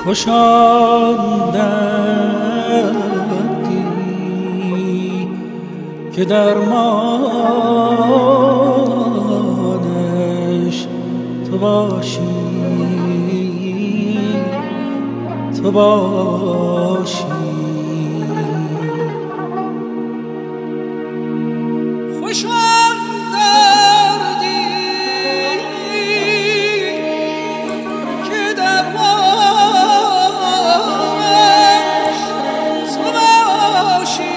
خوش آن دردی که درمانش تو باشی، تو باشی. خوش آن دردی که درمانش تو باشی،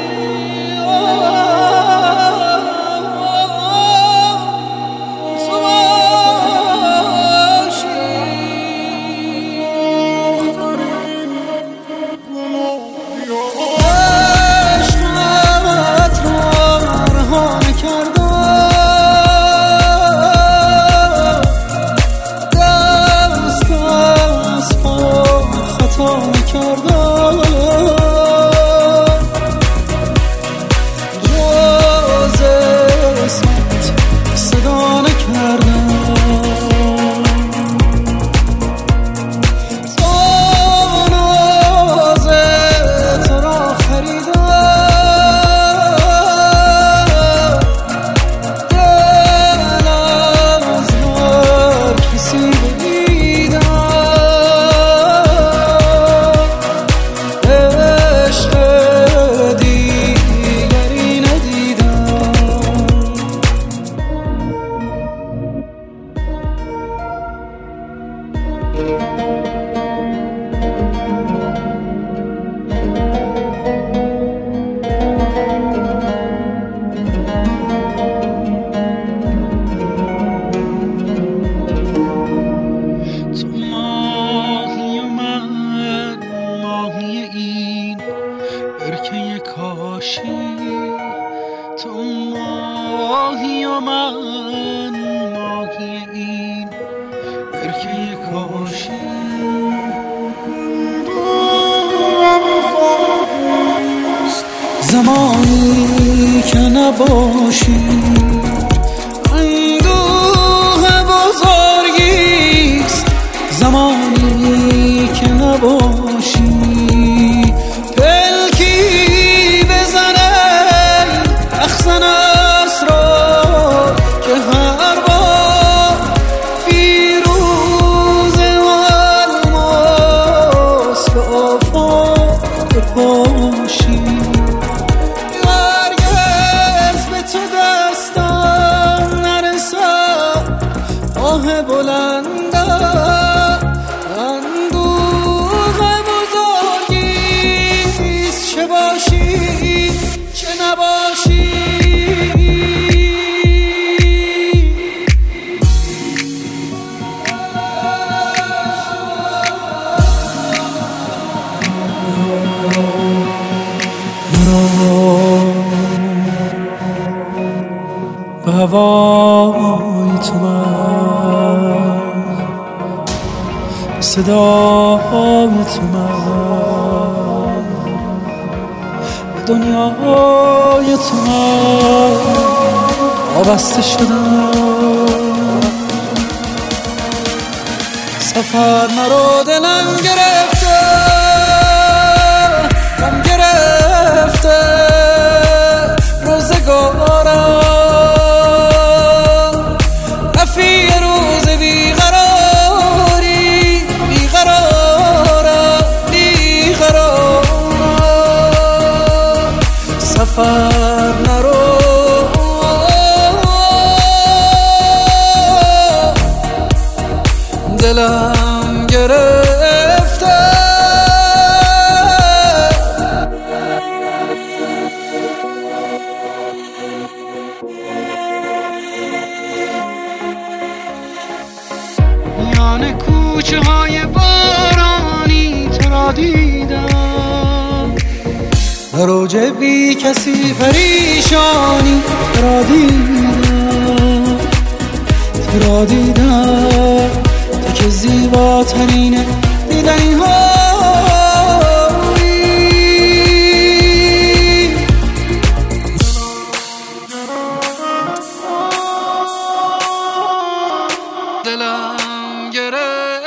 تو ماهی و من ماهی این برکه کاشی. زمانی که نباشی اندوه بزرگیست، زمانی که نباشی پلکی بزنه اخزن اسرار که هر بار فیروز الماس به آفاق بپاشی. هرگز به تو دستم نرسد آه بلندم، اندوه بزرگیست چه باشی چه نباشی. به هوای تو من، به صدای تو من، به دنیای تو من وابسته شدم. سفر مرا دلم گرفته، غم گرفته روزگارم، رفیق روز بیقراری بیقرارم بیقرارم. سفر نرو دلم گرفته، میان کوچه های بارانی تو را دیدم، در اوج بی کسی پریشانی تو را دیدم، تو را دیدم تو که زیباترین دیدنی هایی. دلم گرفت